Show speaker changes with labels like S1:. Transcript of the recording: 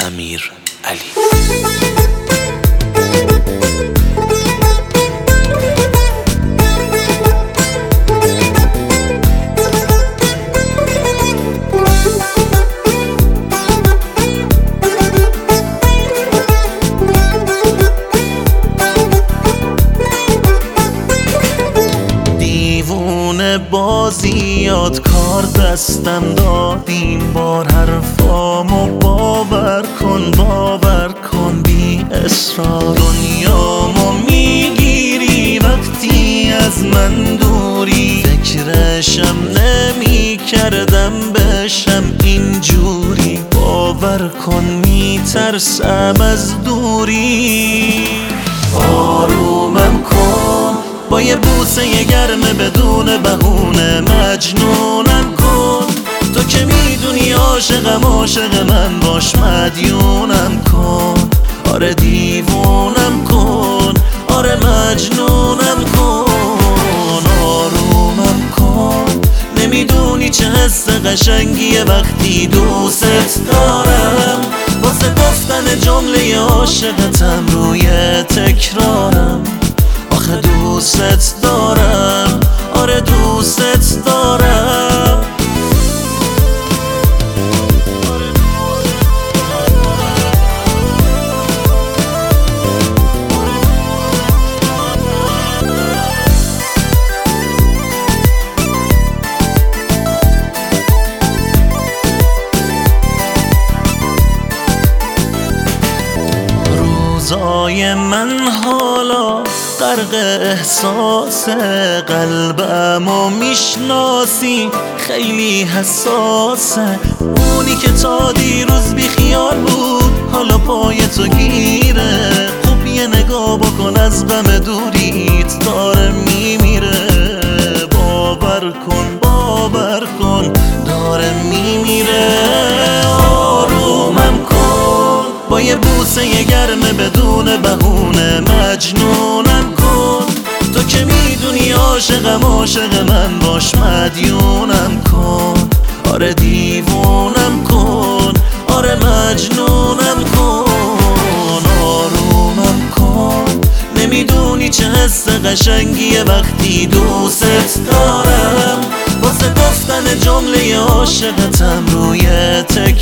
S1: امیرعلی.
S2: بازیات کار دستم دادیم بار حرفامو باور کن بی اصرار. دنیامو میگیری وقتی از من دوری، فکرشم نمی کردم بشم اینجوری. باور کن میترسم از دوری. آرومم کن با یه بوسه گرمه بدون بهونه، مجنونم کن. تو که میدونی عاشق من باش، مدیونم کن. آره دیوونم کن، آره مجنونم کن. آرومم کن، نمیدونی چه حس قشنگیه وقتی دوست دارم. واسه گفتن جمله عاشقتم روی تکرارم. آخه دوست دارم، آره دوست دارم. روزای من حالا غرق احساس، قلبمو میشناسی خیلی حساسه. اونی که تا دیروز بی خیال بود حالا پای تو گیره. خوب یه نگاه بکن از غم دوریت داره میمیره. باور کن داره میمیره. آرومم کن با یه بوسه گرمه بدون بهونه، مجنونم کن. تو که میدونی عاشق من باش، مدیونم کن. آره دیوونم کن، آره مجنونم کن. آرومم کن، نمیدونی چه حس قشنگیه وقتی دوست دارم. واسه گفتن جمله عاشقتم روی